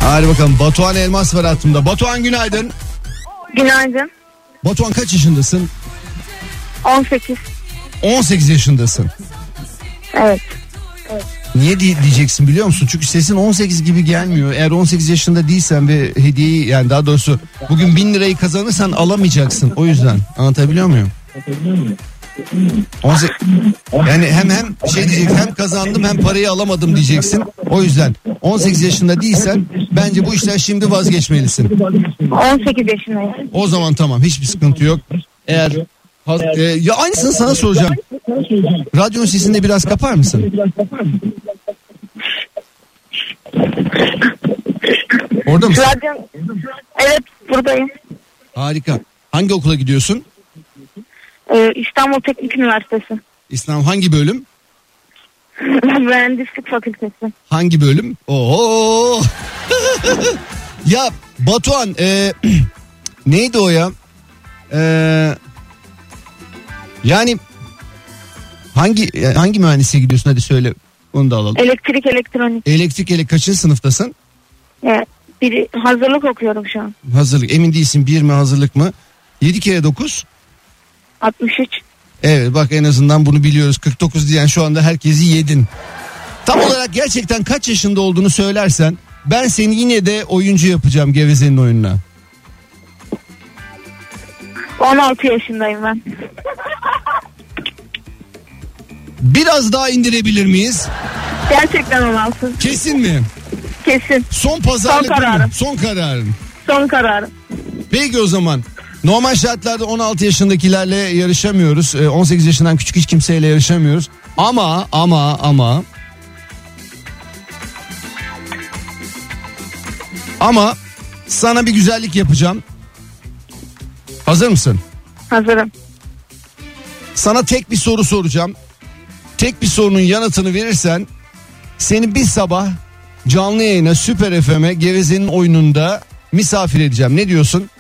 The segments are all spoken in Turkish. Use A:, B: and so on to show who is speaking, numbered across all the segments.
A: Hadi bakalım, Batuhan Elmas var hattımda. Batuhan günaydın.
B: Günaydın.
A: Batuhan kaç yaşındasın?
B: 18.
A: 18 yaşındasın.
B: Evet.
A: Niye diyeceksin biliyor musun? Çünkü sesin 18 gibi gelmiyor. Eğer 18 yaşında değilsen ve hediyeyi, yani daha doğrusu bugün 1000 lirayı kazanırsan alamayacaksın. O yüzden anlatabiliyor muyum? 18, yani hem şey diyeceksin, hem kazandım hem parayı alamadım diyeceksin. O yüzden 18 yaşında değilsen bence bu işten şimdi vazgeçmelisin.
B: 18 yaşındayım.
A: O zaman tamam, hiçbir sıkıntı yok. Eğer ya aynısını sana soracağım. Radyonun sesini de biraz kapar mısın? Orada mısın?
B: Evet, buradayım.
A: Harika. Hangi okula gidiyorsun?
B: İstanbul Teknik Üniversitesi.
A: İstanbul hangi bölüm?
B: Mühendislik Fakültesi.
A: Hangi bölüm? Oo. Ya Batuhan, neydi o ya? Yani hangi mühendisliğe gidiyorsun, hadi söyle, onu da alalım.
B: Elektrik elektronik.
A: Kaçıncı sınıftasın?
B: Biri hazırlık okuyorum şu an.
A: Hazırlık, emin değilsin, 1 mi hazırlık mı? 7 kere 9
B: 63.
A: Evet bak, en azından bunu biliyoruz. 49 diyen şu anda herkesi yedin. Tam olarak gerçekten kaç yaşında olduğunu söylersen ben seni yine de oyuncu yapacağım Geveze'nin oyununa.
B: 16 yaşındayım ben.
A: Biraz daha indirebilir miyiz?
B: Gerçekten 16.
A: Kesin mi?
B: Kesin.
A: Son pazarlık
B: Son kararım.
A: mı? Son kararım.
B: Son kararım.
A: Peki o zaman. Normal şartlarda 16 yaşındakilerle yarışamıyoruz. 18 yaşından küçük hiç kimseyle yarışamıyoruz. Ama sana bir güzellik yapacağım. Hazır mısın?
B: Hazırım.
A: Sana tek bir soru soracağım. Tek bir sorunun yanıtını verirsen seni bir sabah canlı yayına Süper FM'e Geveze'nin oyununda misafir edeceğim. Ne diyorsun?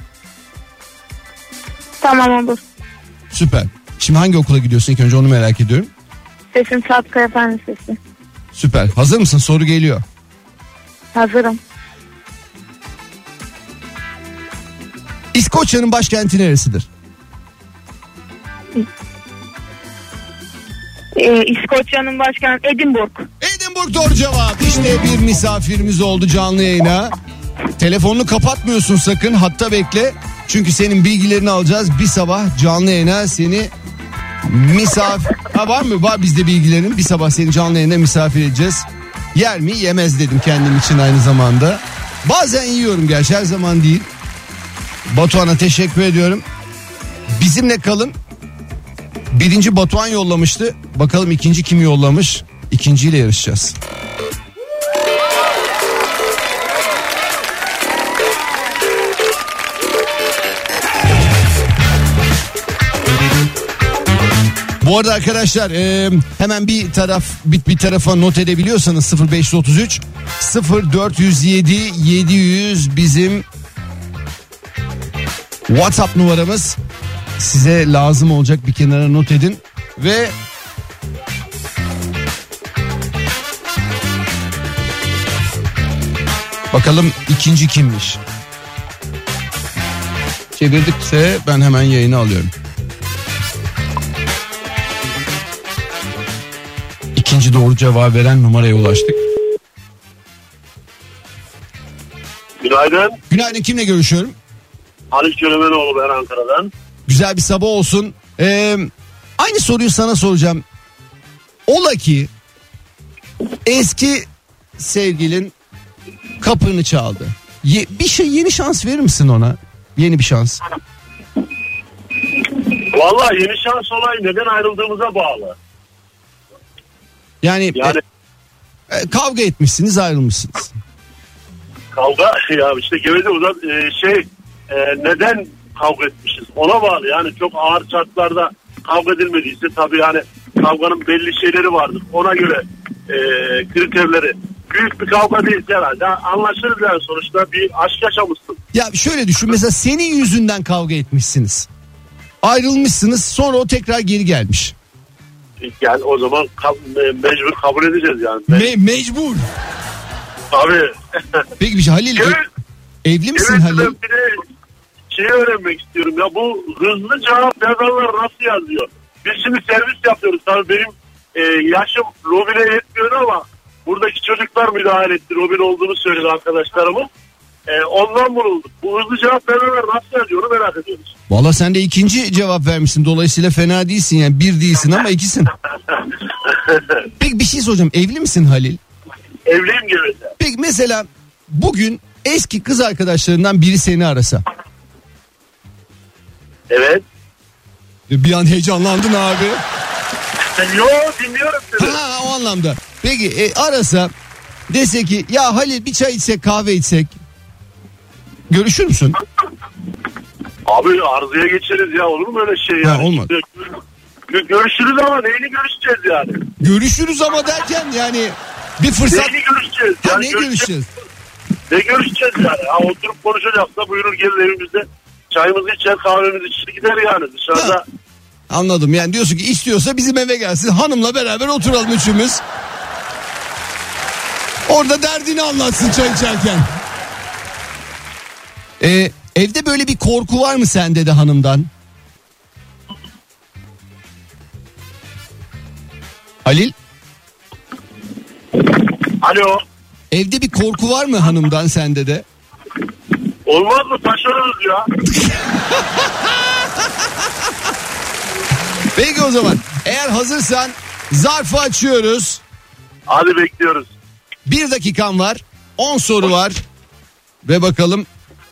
B: Tamam, olur.
A: Süper. Şimdi hangi okula gidiyorsun, ilk önce onu merak ediyorum.
B: Sesim Satkaya Fen Lisesi.
A: Süper. Hazır mısın? Soru geliyor.
B: Hazırım.
A: İskoçya'nın başkenti neresidir?
B: İskoçya'nın başkenti Edinburgh.
A: Edinburgh doğru cevap. İşte bir misafirimiz oldu canlı yayına. Telefonunu kapatmıyorsun sakın, hatta bekle. Çünkü senin bilgilerini alacağız. Bir sabah canlı yayına seni misafir... var mı? Var bizde bilgilerin. Bir sabah seni canlı yayına misafir edeceğiz. Yer mi? Yemez dedim kendim için aynı zamanda. Bazen yiyorum gerçi, her zaman değil. Batuhan'a teşekkür ediyorum. Bizimle kalın. Birinci Batuhan yollamıştı. Bakalım ikinci kim yollamış? İkinciyle yarışacağız. Bu arada arkadaşlar hemen bir tarafa not edebiliyorsanız 0533 0407 700 bizim WhatsApp numaramız. Size lazım olacak, bir kenara not edin ve bakalım ikinci kimmiş? Çevirdikse ben hemen yayını alıyorum. İkinci doğru cevap veren numaraya ulaştık.
C: Günaydın.
A: Günaydın, kimle görüşüyorum?
C: Halis Göremenoğlu, ben Ankara'dan.
A: Güzel bir sabah olsun. Aynı soruyu sana soracağım. Ola ki eski sevgilin kapını çaldı. Yeni şans verir misin ona? Yeni bir şans.
C: Vallahi yeni şans olayı neden ayrıldığımıza bağlı.
A: Yani kavga etmişsiniz, ayrılmışsınız.
C: Kavga ya işte Geveze uzat neden kavga etmişiz ona bağlı. Yani çok ağır şartlarda kavga edilmediyse tabii yani kavganın belli şeyleri vardır. Ona göre kriterleri. Büyük bir kavga değilse herhalde anlaşırız yani, sonuçta bir aşk yaşamışsın.
A: Ya şöyle düşün, mesela senin yüzünden kavga etmişsiniz. Ayrılmışsınız, sonra o tekrar geri gelmiş.
C: Yani o zaman mecbur kabul edeceğiz yani.
A: Mecbur.
C: Abi.
A: Peki bir şey Halil,
C: Evet.
A: evli misin
C: Evet,
A: Halil?
C: ben bir de şeyi öğrenmek istiyorum ya, bu hızlı cevap yazanlar nasıl yazıyor? Biz şimdi servis yapıyoruz, tabii benim yaşım Robin'e yetmiyor ama buradaki çocuklar müdahale etti, Robin olduğunu söyledi arkadaşlarımın. Ondan vurulduk. Bu hızlı cevap verenler nasıl yazıyor onu merak ediyoruz.
A: Valla sen de ikinci cevap vermişsin, dolayısıyla fena değilsin yani, bir değilsin ama ikisin. Peki bir şey soracağım, evli misin Halil?
C: Evliyim geveze.
A: Peki mesela bugün eski kız arkadaşlarından biri seni arasa.
C: Evet.
A: Bir an heyecanlandın abi.
C: Yo, dinliyorum seni.
A: Ha, o anlamda. Peki arasa, dese ki ya Halil bir çay içsek, kahve içsek, görüşür müsün?
C: Abi arzuya geçeriz ya, olur mu öyle şey yani?
A: Ha, olmaz.
C: Görüşürüz ama neyini görüşeceğiz yani?
A: Görüşürüz ama derken yani bir fırsat.
C: Neyini görüşeceğiz?
A: Ha,
C: Yani
A: ne görüşeceğiz?
C: Ne görüşeceğiz yani? Ha, oturup konuşacaksa buyurur gelin evimizde. Çayımızı içer, kahvemizi içer gider yani dışarıda.
A: Ha. Anladım, yani diyorsun ki istiyorsa bizim eve gelsin, hanımla beraber oturalım üçümüz. Orada derdini anlatsın çay içerken. Evde böyle bir korku var mı sende de hanımdan? Halil?
C: Alo.
A: Evde bir korku var mı hanımdan sende de?
C: Olmaz mı? Taşırırız ya.
A: Peki o zaman eğer hazırsan zarfı açıyoruz.
C: Hadi bekliyoruz.
A: 1 dakikan var, 10 soru var ve bakalım.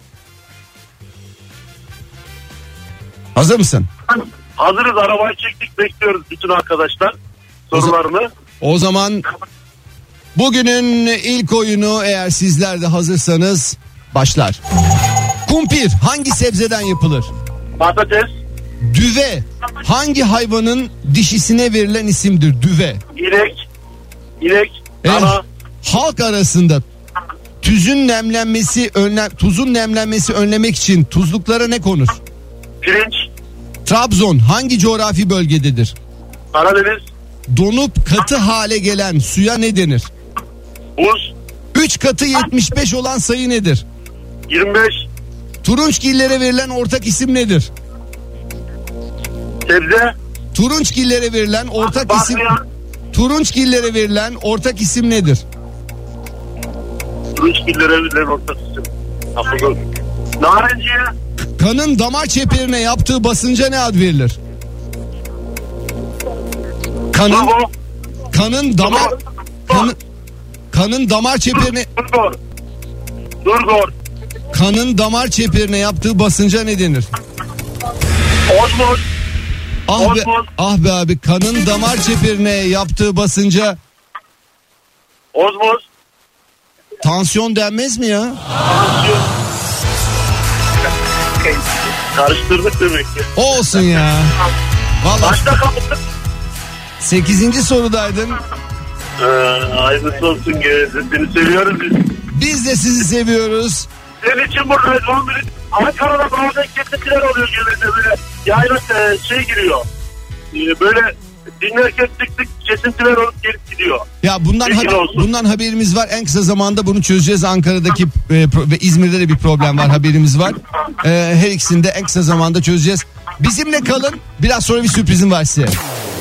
A: Hazır mısın?
C: Hazırız, arabayı çektik, bekliyoruz bütün arkadaşlar sorularını.
A: O zaman bugünün ilk oyunu, eğer sizler de hazırsanız, başlar. Kumpir hangi sebzeden yapılır?
C: Patates,
A: Düve hangi hayvanın dişisine verilen isimdir? Düve.
C: inek, dana,
A: Halk arasında tuzun nemlenmesi önlemek için tuzluklara ne konur?
C: pirinç,
A: Trabzon hangi coğrafi bölgededir?
C: Karadeniz,
A: Donup katı hale gelen suya ne denir?
C: buz,
A: 3 katı 75 olan sayı nedir?
C: 25,
A: Turunçgillere verilen ortak isim nedir?
C: sebze,
A: Turunçgillere verilen ortak isim.
C: bakliyan,
A: Turunçgillere verilen ortak isim nedir?
C: turunçgillere verilen ortak isim. Narenciye,
A: Kanın damar çeperine yaptığı basınca ne ad verilir?
C: turbo,
A: Kanın damar çeperine
C: Durgor,
A: kanın damar çeperine yaptığı basınca ne denir?
C: Osmos,
A: Ah be abi, kanın damar çeperine yaptığı basınca
C: Osmos,
A: tansiyon denmez mi ya?
C: Karıştırdık demek ki.
A: Olsun ya. Vallahi
C: Başta kaldık.
A: 8. sorudaydın.
C: Hayırlısı olsun geveze. Seni seviyoruz biz.
A: Biz de sizi seviyoruz.
C: Senin için buradayız. 11. Ankara'da bazen kesintiler oluyor geveze. Böyle yayla giriyor. Böyle dinlerken tık tık kesintiler olup gelip gidiyor.
A: Ya bundan haberimiz var. En kısa zamanda bunu çözeceğiz. Ankara'daki ve İzmir'de de bir problem var, haberimiz var. Her ikisini de en kısa zamanda çözeceğiz. Bizimle kalın. Biraz sonra bir sürprizim var size.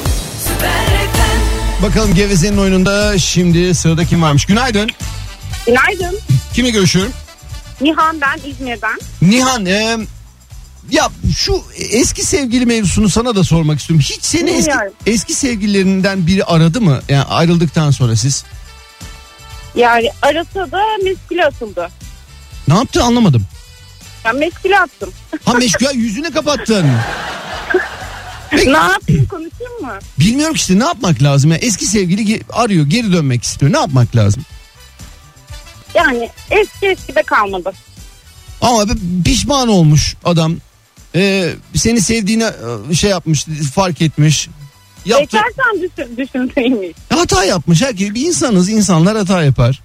A: Bakalım Geveze'nin oyununda şimdi sırada kim varmış? Günaydın.
B: Günaydın.
A: Kimle görüşüyorum?
B: Nihan, ben İzmir'den.
A: Nihan, ya şu eski sevgili mevzusunu sana da sormak istiyorum. Hiç seni eski sevgililerinden biri aradı mı? Yani ayrıldıktan sonra siz?
B: Yani arasa da meskile atıldı.
A: Ne yaptı anlamadım.
B: Ben meskile attım.
A: Ha, meşgul, yüzüne kapattın. Peki,
B: Ne yapayım, konuşayım mı?
A: bilmiyorum işte, ne yapmak lazım? Yani eski sevgili arıyor, geri dönmek istiyor. Ne yapmak lazım?
B: Yani eskide kalmadı.
A: Ama pişman olmuş adam. Seni sevdiğini şey yapmış, fark etmiş.
B: Bekarsan düşünseymiş.
A: Hata yapmış. Herkes, bir insanız, insanlar hata yapar.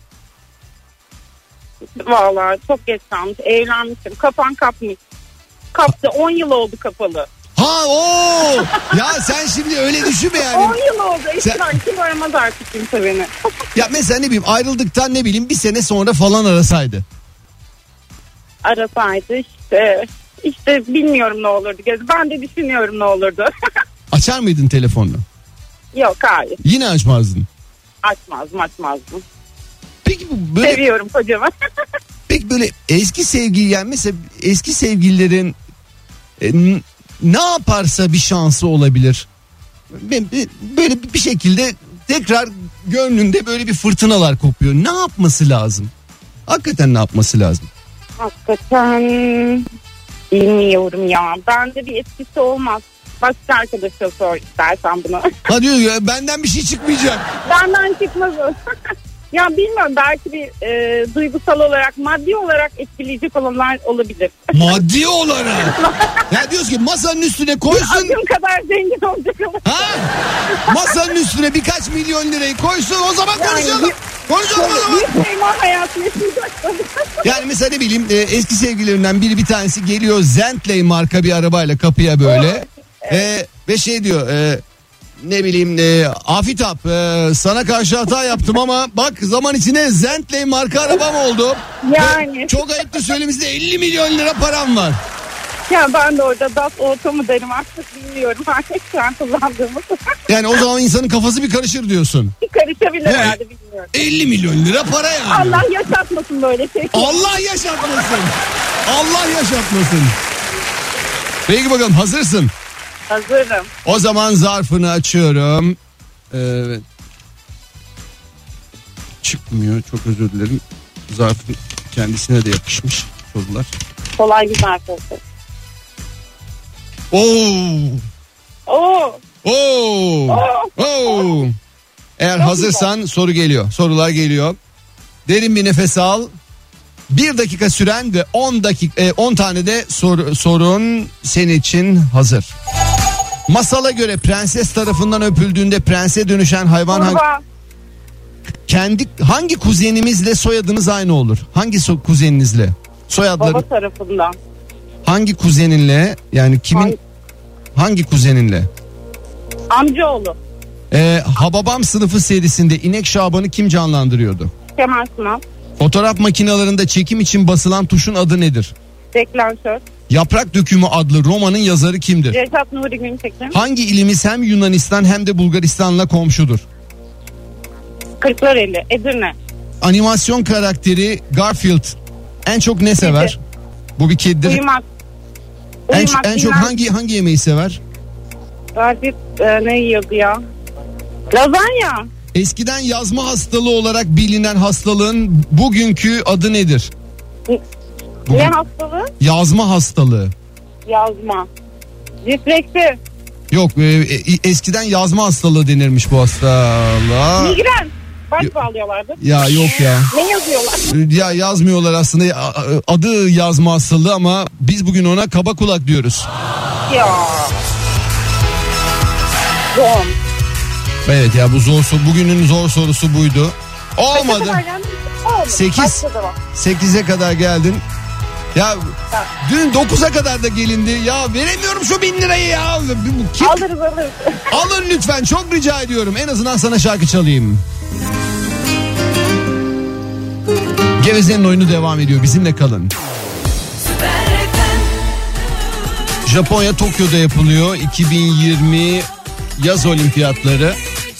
B: Vallahi çok geç kalmış. Evlenmişim. Kapan kapmış. Kaptı. 10 yıl oldu kapalı.
A: Ha o. Ya sen şimdi öyle düşünme yani.
B: 10 yıl oldu. Eskiden kim aramaz artık kimse beni.
A: Ya mesela ne bileyim ayrıldıktan ne bileyim bir sene sonra falan arasaydı.
B: Arasaydı işte bilmiyorum ne olurdu. Ben de düşünüyorum ne olurdu.
A: Açar mıydın telefonunu?
B: Yok hayır.
A: Yine açmazdın.
B: Açmazdım.
A: Peki bu böyle...
B: Seviyorum kocamı.
A: Peki böyle eski sevgili yani mesela eski sevgililerin ne yaparsa bir şansı olabilir. Böyle bir şekilde tekrar gönlünde böyle bir fırtınalar kopuyor. Ne yapması lazım? Hakikaten ne yapması lazım?
B: Hakikaten bilmiyorum ya. Bende bir etkisi olmaz. Başka arkadaşa sor istersen bunu.
A: Ha diyor ya benden bir şey çıkmayacak.
B: Benden çıkmaz o. Ya bilmiyorum belki bir duygusal olarak maddi olarak etkileyecek olanlar olabilir.
A: Maddi olarak. Ya diyorsun ki masanın üstüne koysun.
B: Adım kadar zengin olacak ama.
A: Ha? Masanın üstüne birkaç milyon lirayı koysun o zaman konuşalım. Konuşalım o zaman.
B: Bir şeyman hayatı yaşayacaksın.
A: Yani mesela ne bileyim eski sevgililerinden biri bir tanesi geliyor Bentley marka bir arabayla kapıya böyle. Ve şey diyor ne bileyim Afitap sana karşı hata yaptım ama bak zaman içinde Bentley marka arabam oldu.
B: Yani.
A: Ve çok ayıp da söylemesi 50 milyon lira param var.
B: Ya ben de orada DAF Auto mu derim artık bilmiyorum. Artık şu an kullandığımız.
A: Yani o zaman insanın kafası bir karışır diyorsun.
B: Bir karışabilir herhalde bilmiyorum.
A: 50 milyon lira para yani.
B: Allah yaşatmasın böyle şey.
A: Allah yaşatmasın. Allah yaşatmasın. Peki bakalım hazırsın.
B: Hazırım.
A: O zaman zarfını açıyorum. Evet. Çıkmıyor. Çok özür dilerim. Zarfın kendisine de yapışmış sorular.
B: Kolay bir zarf olsun.
A: Oo. Eğer hazırsan soru geliyor. Sorular geliyor. Derin bir nefes al. 1 dakika süren ve 10 tane de sorun senin için hazır. Masala göre prenses tarafından öpüldüğünde prense dönüşen hayvan hangi kuzenimizle soyadınız aynı olur? Hangi kuzeninizle? Soyadları.
B: Baba tarafından.
A: Hangi kuzeninle? Yani kimin? Hangi kuzeninle?
B: Amcaoğlu.
A: Hababam sınıfı serisinde İnek Şaban'ı kim canlandırıyordu?
B: Kemal Sunal.
A: Fotoğraf makinelerinde çekim için basılan tuşun adı nedir?
B: Deklanşör.
A: Yaprak Dökümü adlı romanın yazarı kimdir?
B: Reşat Nuri Güntekin.
A: Hangi ilimiz hem Yunanistan hem de Bulgaristan'la komşudur?
B: Kırklareli. Edirne.
A: Animasyon karakteri Garfield en çok ne sever? Bu bir kedidir.
B: Uyumak.
A: En çok hangi yemeği sever?
B: Garfield ne yiyordu ya? Lazanya.
A: Eskiden yazma hastalığı olarak bilinen hastalığın bugünkü adı nedir?
B: Ne hastalığı?
A: Yazma hastalığı.
B: Yazma. Disleksi.
A: Yok eskiden yazma hastalığı denirmiş bu hastalığa.
B: Migren. Baş bağlıyorlardı.
A: Ya yok ya.
B: Ne yazıyorlar?
A: Ya yazmıyorlar aslında adı yazma hastalığı ama biz bugün ona kaba kulak diyoruz.
B: Ya. Doğum.
A: Evet ya bu bugünün zor sorusu buydu. Olmadı. 8'e kadar geldin. Ya dün 9'a kadar da gelindi. Ya veremiyorum şu 1000 lirayı ya.
B: Alırız.
A: Alın lütfen çok rica ediyorum. En azından sana şarkı çalayım. Geveze'nin oyunu devam ediyor. Bizimle kalın. Japonya Tokyo'da yapılıyor. 2020 yaz olimpiyatları.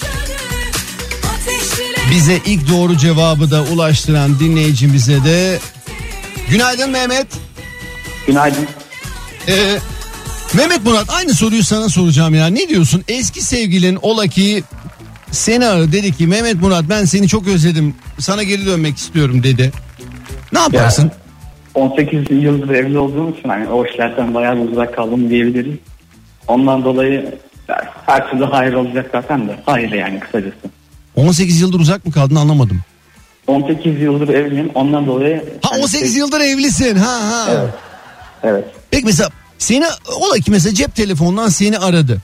A: Bize ilk doğru cevabı da ulaştıran dinleyicimize de günaydın Mehmet.
D: Günaydın.
A: Mehmet Murat aynı soruyu sana soracağım ya. Ne diyorsun? Eski sevgilin ola ki seni aradı, dedi ki Mehmet Murat ben seni çok özledim. Sana geri dönmek istiyorum dedi. Ne yaparsın?
D: Ya, 18 yıldır evli olduğum için hani o işlerden bayağı uzak kaldım diyebiliriz. Ondan dolayı her türlü hayır olacak zaten de. Hayır yani kısacası.
A: 18 yıldır uzak mı kaldın anlamadım.
D: 18 yıldır evliyim ondan dolayı.
A: Ha 18 yıldır evlisin. Ha.
D: Evet.
A: Peki mesela seni ola ki mesela cep telefonundan seni aradı.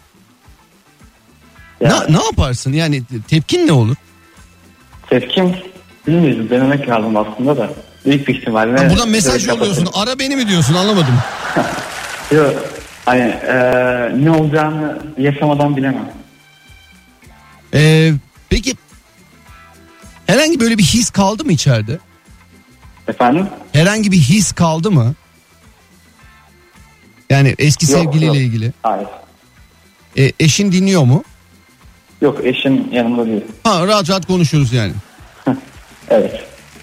D: Ya,
A: ne yaparsın? Yani tepkin ne olur?
D: Tepkim bilmiyorum denemek lazım aslında da. Büyük bir ihtimalle.
A: Buradan mesaj yolluyorsun. Ara beni mi diyorsun anlamadım.
D: Yok. Hani ne olacağını yaşamadan bilemem.
A: Peki herhangi böyle bir his kaldı mı içeride?
D: Efendim?
A: Herhangi bir his kaldı mı? Yani eski sevgiliyle ilgili.
D: Hayır.
A: Eşin dinliyor mu?
D: Yok, eşim yanımda değil.
A: Rahat rahat konuşuyoruz yani.
D: Evet.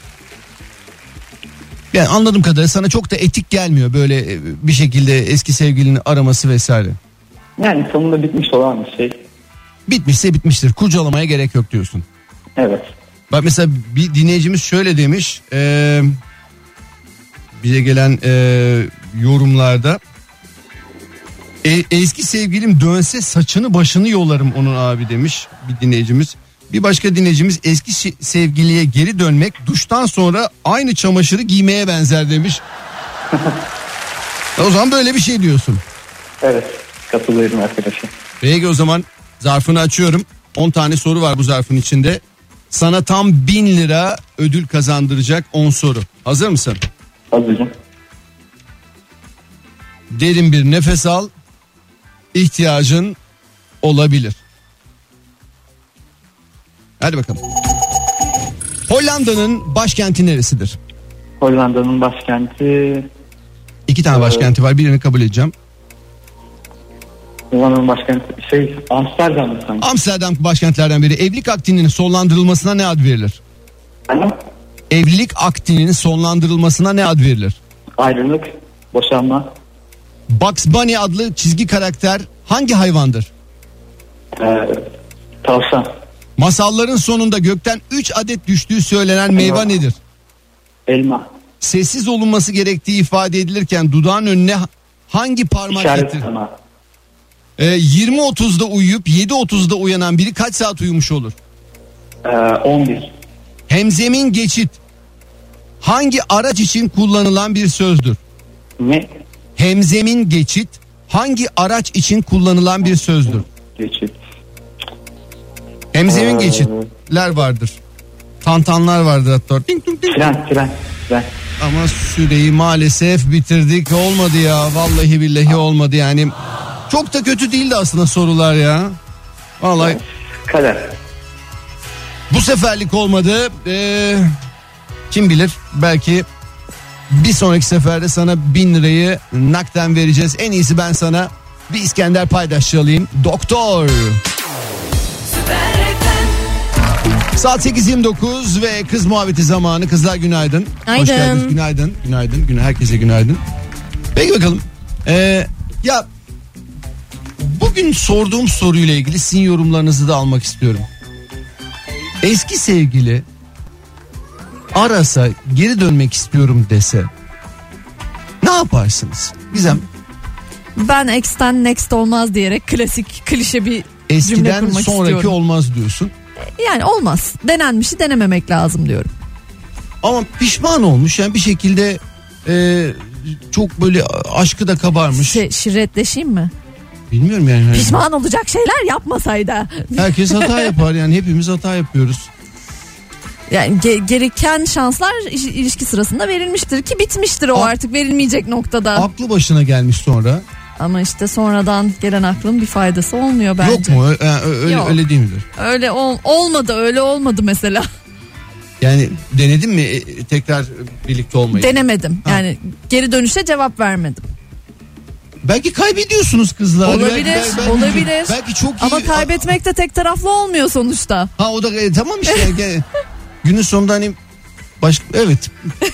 A: Yani anladığım kadarıyla sana çok da etik gelmiyor böyle bir şekilde eski sevgilini araması vesaire.
D: Yani sonunda bitmiş olan bir şey.
A: Bitmişse bitmiştir. Kurcalamaya gerek yok diyorsun.
D: Evet.
A: Bak mesela bir dinleyicimiz şöyle demiş. Bize gelen yorumlarda. Eski sevgilim dönse saçını başını yolarım onun abi demiş bir dinleyicimiz. Bir başka dinleyicimiz eski sevgiliye geri dönmek duştan sonra aynı çamaşırı giymeye benzer demiş. O zaman böyle bir şey diyorsun.
D: Evet, katılıyorum arkadaşım.
A: Peki o zaman zarfını açıyorum. 10 tane soru var bu zarfın içinde. Sana tam 1000 lira ödül kazandıracak 10 soru. Hazır mısın?
D: Hazırım.
A: Derin bir nefes al. İhtiyacın olabilir. Hadi bakalım. Hollanda'nın başkenti neresidir?
D: Hollanda'nın başkenti...
A: 2 tane başkenti var, birini kabul edeceğim.
D: Hollanda'nın başkenti Amsterdam sanki.
A: Amsterdam başkentlerden biri. Evlilik akdinin sonlandırılmasına ne ad verilir? Evlilik akdinin sonlandırılmasına ne ad verilir?
D: Ayrılık, boşanma.
A: Bugs Bunny adlı çizgi karakter hangi hayvandır?
D: Tavşan.
A: Masalların sonunda gökten 3 adet düştüğü söylenen meyve nedir?
D: Elma.
A: Sessiz olunması gerektiği ifade edilirken dudağın önüne hangi parmak
D: İşaret
A: getirir?
D: parmağı.
A: 20.30'da uyuyup 7.30'da uyanan biri kaç saat uyumuş olur?
D: 11.
A: Hemzemin geçit hangi araç için kullanılan bir sözdür?
D: Ne?
A: Hemzemin geçit hangi araç için kullanılan bir sözdür?
D: Geçit.
A: Hemzemin geçitler vardır. Tantanlar vardır hatta.
D: Tren.
A: Ama süreyi maalesef bitirdik. Olmadı ya. Vallahi billahi olmadı yani. Çok da kötü değildi aslında sorular ya. Vallahi.
D: Kader.
A: Bu seferlik olmadı. Kim bilir, belki bir sonraki seferde sana 1000 lirayı nakden vereceğiz. En iyisi ben sana bir İskender paydaşçı alayım. Doktor. Saat 8.29 ve kız muhabbeti zamanı. Kızlar günaydın. Hoş geldiniz. Günaydın. Herkese günaydın. Peki bakalım. Ya bugün sorduğum soruyla ilgili sizin yorumlarınızı da almak istiyorum. Eski sevgili arasa geri dönmek istiyorum dese ne yaparsınız? Gizem.
E: Ben ex'ten next olmaz diyerek klasik klişe bir
A: Eskiden
E: cümle kurmak
A: sonraki
E: istiyorum.
A: olmaz diyorsun.
E: Yani olmaz. Denenmişi denememek lazım diyorum.
A: Ama pişman olmuş yani bir şekilde çok böyle aşkı da kabarmış.
E: Şirretleşeyim mi?
A: Bilmiyorum yani.
E: Pişman olacak şeyler yapmasaydı.
A: Herkes hata yapar yani, hepimiz hata yapıyoruz.
E: Yani gereken şanslar ilişki sırasında verilmiştir ki bitmiştir o artık verilmeyecek noktada.
A: Aklı başına gelmiş sonra.
E: Ama işte sonradan gelen aklın bir faydası olmuyor bence.
A: Yok mu?
E: Yok.
A: Öyle değil midir?
E: Öyle olmadı mesela.
A: Yani denedin mi tekrar birlikte olmayı?
E: Denemedim. Yani geri dönüşe cevap vermedim.
A: Belki kaybediyorsunuz kızlar.
E: Olabilir.
A: Belki çok iyi.
E: Ama kaybetmek de tek taraflı olmuyor sonuçta.
A: Ha o da tamam işte. Günün sonunda hani evet.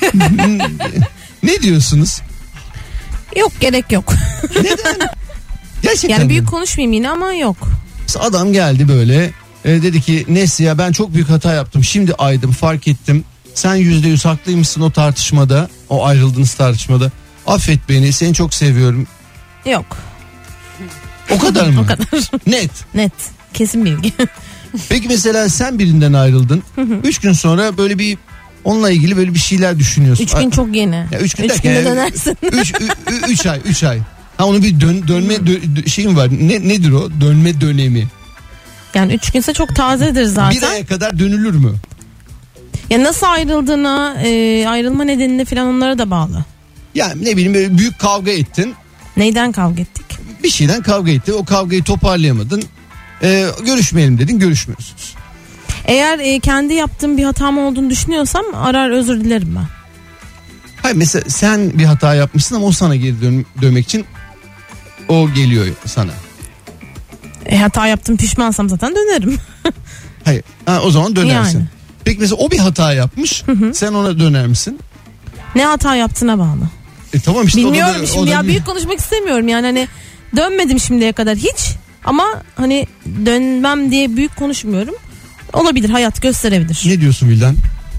A: Ne diyorsunuz?
E: Yok, gerek yok.
A: Neden? Gerçekten.
F: Yani büyük konuşmayayım yine ama yok.
A: Adam geldi böyle dedi ki Nesli ya ben çok büyük hata yaptım. Şimdi aydım, fark ettim. Sen %100 haklıymışsın o tartışmada. O ayrıldığınız tartışmada. Affet beni, seni çok seviyorum.
F: Yok.
A: O kadar mı?
F: O kadar.
A: Net.
F: Kesin bilgi.
A: Peki mesela sen birinden ayrıldın. 3 gün sonra böyle bir onunla ilgili böyle bir şeyler düşünüyorsun.
F: 3 gün çok yeni.
A: Ya 3 gün
F: 3 günde dönersin.
A: 3 ay. Ha onun bir dönme şeyim var. Nedir o? Dönme dönemi.
F: Yani 3 günse çok tazedir zaten.
A: Bir aya kadar dönülür mü?
F: Ya nasıl ayrıldığına, ayrılma nedenine falan onlara da bağlı.
A: Yani ne bileyim böyle büyük kavga ettin.
F: Neyden kavga ettik?
A: Bir şeyden kavga etti. O kavgayı toparlayamadın. Görüşmeyelim dedin, görüşmüyorsunuz.
F: Eğer kendi yaptığım bir hatam olduğunu düşünüyorsam arar özür dilerim ben.
A: Hayır, mesela sen bir hata yapmışsın ama o sana geri dönmek için o geliyor sana.
F: Hata yaptım, pişmansam zaten dönerim.
A: Hayır, o zaman dönersin.
F: Yani.
A: Peki mesela o bir hata yapmış, sen ona döner misin?
F: Ne hata yaptığına bağlı.
A: Tamam işte.
F: Bilmiyorum şimdi ya, büyük konuşmak istemiyorum yani, hani dönmedim şimdiye kadar hiç, ama hani dönmem diye büyük konuşmuyorum. Olabilir, hayat gösterebilir.
A: Ne diyorsun Vildan?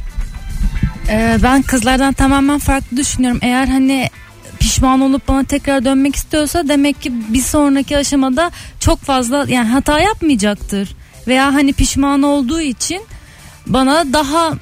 G: Ben kızlardan tamamen farklı düşünüyorum. Eğer hani pişman olup bana tekrar dönmek istiyorsa demek ki bir sonraki aşamada çok fazla yani hata yapmayacaktır. Veya hani pişman olduğu için bana daha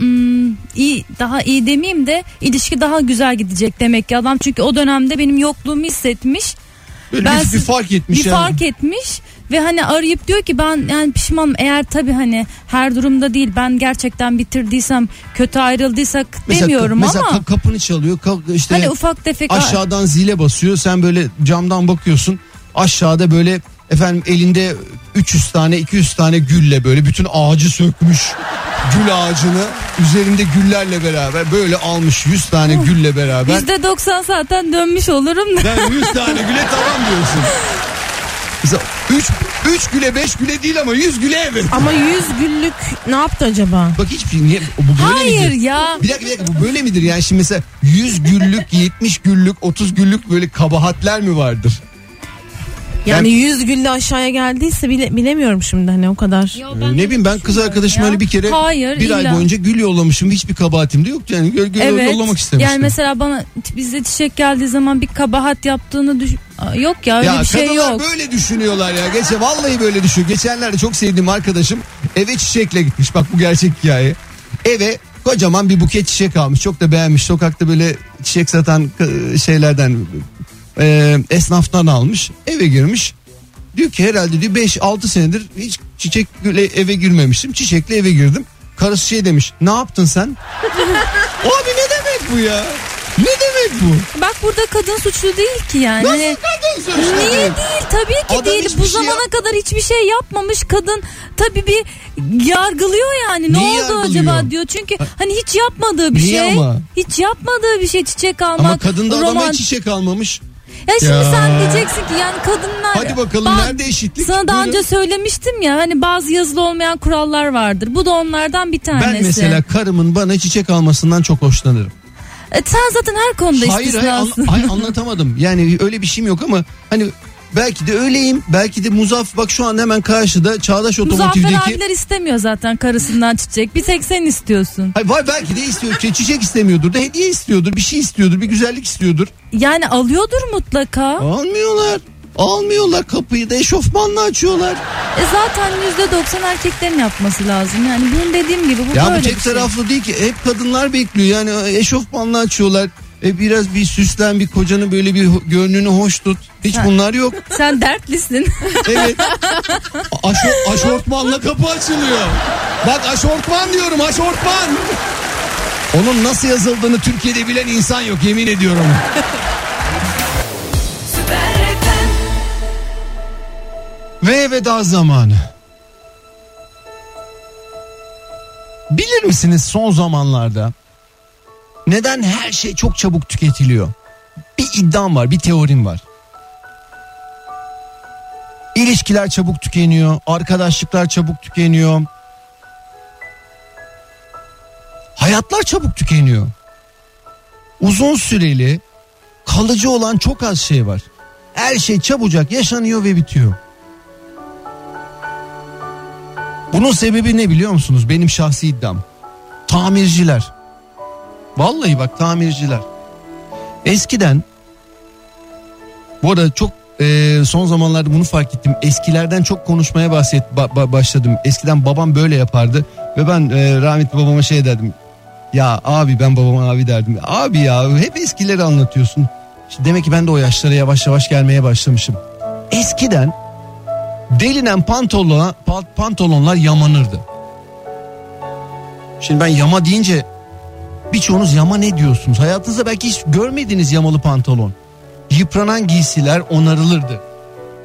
G: iyi demeyeyim de ilişki daha güzel gidecek demek ki adam, çünkü o dönemde benim yokluğumu hissetmiş.
A: Böyle bir fark etmiş yani.
G: Fark etmiş ve hani arayıp diyor ki ben yani pişmanım. Eğer tabii hani her durumda değil, ben gerçekten bitirdiysem, kötü ayrıldıysak demiyorum
A: mesela
G: ama
A: kapını çalıyor, işte
G: hani ufak tefek
A: aşağıdan zile basıyor, sen böyle camdan bakıyorsun, aşağıda böyle efendim elinde 300 tane 200 tane gülle, böyle bütün ağacı sökmüş, gül ağacını üzerinde güllerle beraber böyle almış 100 tane gülle beraber.
G: %90 zaten dönmüş olurum da.
A: Ben 100 tane güle tamam diyorsun. Mesela 3 güle 5 güle değil ama 100 güle evet.
F: Ama 100 güllük ne yaptı acaba?
A: Bak hiçbir niye bu böyle
G: Hayır
A: midir?
G: ya.
A: Bir dakika bu böyle midir? Yani şimdi mesela 100 güllük, 70 güllük, 30 güllük böyle kabahatler mi vardır?
F: Yani 100 gülle aşağıya geldiyse bilemiyorum şimdi hani o kadar.
A: Ne bileyim, ben kız arkadaşıma hani bir kere bir ay boyunca gül yollamışım, hiçbir kabahatim de yoktu yani gül yollamak istemiştim.
G: Yani mesela bana bize çiçek geldiği zaman bir kabahat yaptığını yok ya, öyle bir şey yok.
A: Ya kadınlar böyle düşünüyorlar ya. Vallahi böyle düşünüyor. Geçenlerde çok sevdiğim arkadaşım eve çiçekle gitmiş. Bak bu gerçek hikaye. Eve kocaman bir buket çiçek almış. Çok da beğenmiş. Sokakta böyle çiçek satan şeylerden, esnaftan almış. Eve girmiş. Diyor ki herhalde diyor 5-6 senedir hiç çiçekle eve girmemiştim. Çiçekle eve girdim. Karısı demiş. Ne yaptın sen? Abi ne demek bu ya? Ne demek bu?
G: Bak burada kadın suçlu değil ki yani.
A: Nasıl kadın suçlu?
G: Niye değil? Tabii ki
A: Adam
G: değil. Bu zamana kadar hiçbir şey yapmamış kadın. Tabii bir yargılıyor yani.
A: Neyi
G: ne oldu
A: yargılıyor?
G: acaba diyor. Çünkü hani hiç yapmadığı bir
A: Niye
G: şey.
A: ama?
G: Hiç yapmadığı bir şey, çiçek almak.
A: Ama kadın da adama hiç çiçek almamış.
G: Ya şimdi sen diyeceksin ki yani kadınlar...
A: Hadi bakalım nerede eşitlik?
G: Sana daha
A: Buyurun.
G: önce söylemiştim ya, hani bazı yazılı olmayan kurallar vardır. Bu da onlardan bir tanesi.
A: Ben mesela karımın bana çiçek almasından çok hoşlanırım.
G: Sen zaten her konuda istisnasın.
A: Hayır anlatamadım. Yani öyle bir şeyim yok ama hani belki de öyleyim. Belki de Muzaffer, bak şu an hemen karşıda Çağdaş Otomotiv'deki.
G: Muzaffer abiler istemiyor zaten karısından çiçek. Bir tek sen istiyorsun.
A: Hayır var, belki de istiyor. Çiçek istemiyordur da hediye istiyordur. Bir şey istiyordur. Bir güzellik istiyordur.
G: Yani alıyordur mutlaka.
A: Almıyorlar, kapıyı da eşofmanla açıyorlar.
G: Zaten %90 erkeklerin yapması lazım. Yani bunun dediğim gibi bu
A: ya
G: böyle
A: bu tek
G: bir şey.
A: taraflı değil ki. Hep kadınlar bekliyor. Yani eşofmanla açıyorlar. Biraz bir süslen, bir kocanın böyle bir gönlünü hoş tut. Hiç bunlar yok.
G: Sen dertlisin.
A: Evet. Aşortmanla kapı açılıyor. Bak aşortman diyorum, aşortman. Onun nasıl yazıldığını Türkiye'de bilen insan yok, yemin ediyorum. Ve veda zamanı. Bilir misiniz son zamanlarda neden her şey çok çabuk tüketiliyor? Bir iddiam var, bir teorim var. İlişkiler çabuk tükeniyor, arkadaşlıklar çabuk tükeniyor. Hayatlar çabuk tükeniyor. Uzun süreli, kalıcı olan çok az şey var. Her şey çabucak yaşanıyor ve bitiyor. Bunun sebebi ne biliyor musunuz? Benim şahsi iddiam. Tamirciler. Vallahi bak, tamirciler. Eskiden, bu arada çok son zamanlarda bunu fark ettim. Eskilerden çok konuşmaya başladım. Eskiden babam böyle yapardı ve ben rahmetli babama şey derdim. Ya abi, ben babama abi derdim. Abi ya hep eskileri anlatıyorsun. İşte demek ki ben de o yaşlara yavaş yavaş gelmeye başlamışım. Eskiden delinen pantolonlar yamanırdı. Şimdi ben yama deyince birçoğunuz yama ne diyorsunuz? Hayatınızda belki hiç görmediğiniz yamalı pantolon. Yıpranan giysiler onarılırdı.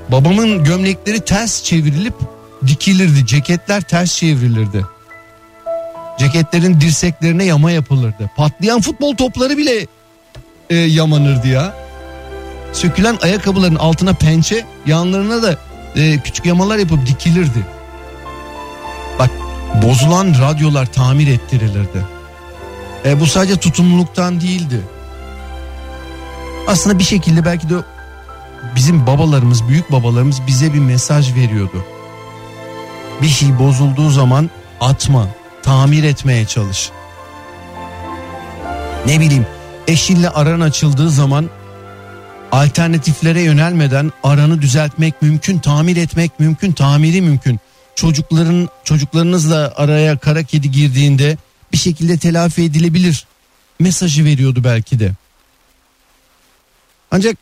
A: Babamın gömlekleri ters çevrilip dikilirdi. Ceketler ters çevrilirdi. Ceketlerin dirseklerine yama yapılırdı. Patlayan futbol topları bile yamanırdı ya. Sökülen ayakkabıların altına pençe, yanlarına da küçük yamalar yapıp dikilirdi. Bak, bozulan radyolar tamir ettirilirdi. Bu sadece tutumluluktan değildi. Aslında bir şekilde belki de bizim babalarımız, büyük babalarımız bize bir mesaj veriyordu. Bir şey bozulduğu zaman atma, tamir etmeye çalış. Ne bileyim, eşinle aran açıldığı zaman alternatiflere yönelmeden aranı düzeltmek mümkün, tamir etmek mümkün, tamiri mümkün. Çocuklarınızla araya kara kedi girdiğinde bir şekilde telafi edilebilir mesajı veriyordu belki de. Ancak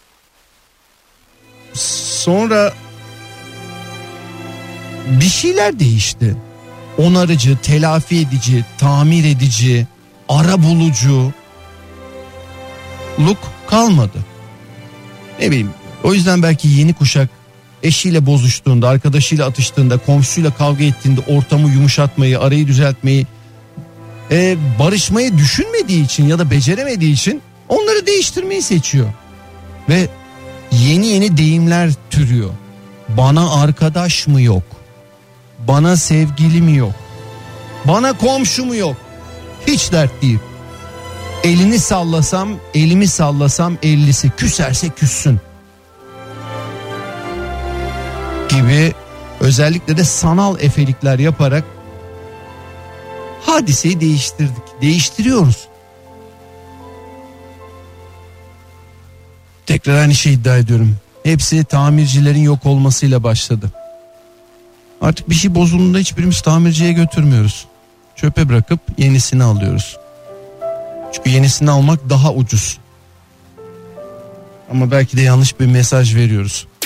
A: sonra bir şeyler değişti. Onarıcı, telafi edici, tamir edici, ara bulucu kalmadı. Ne bileyim, o yüzden belki yeni kuşak eşiyle bozuştuğunda, arkadaşıyla atıştığında, komşusuyla kavga ettiğinde ortamı yumuşatmayı, arayı düzeltmeyi, barışmayı düşünmediği için ya da beceremediği için onları değiştirmeyi seçiyor. Ve yeni deyimler türüyor. Bana arkadaş mı yok? Bana sevgili mi yok? Bana komşu mu yok? Hiç dert değil. Elini sallasam, elimi sallasam ellisi, küserse küssün gibi özellikle de sanal efelikler yaparak hadiseyi değiştirdik. Değiştiriyoruz. Tekrar aynı şey iddia ediyorum. Hepsi tamircilerin yok olmasıyla başladı. Artık bir şey bozulduğunda hiçbirimiz tamirciye götürmüyoruz. Çöpe bırakıp yenisini alıyoruz. Çünkü yenisini almak daha ucuz. Ama belki de yanlış bir mesaj veriyoruz.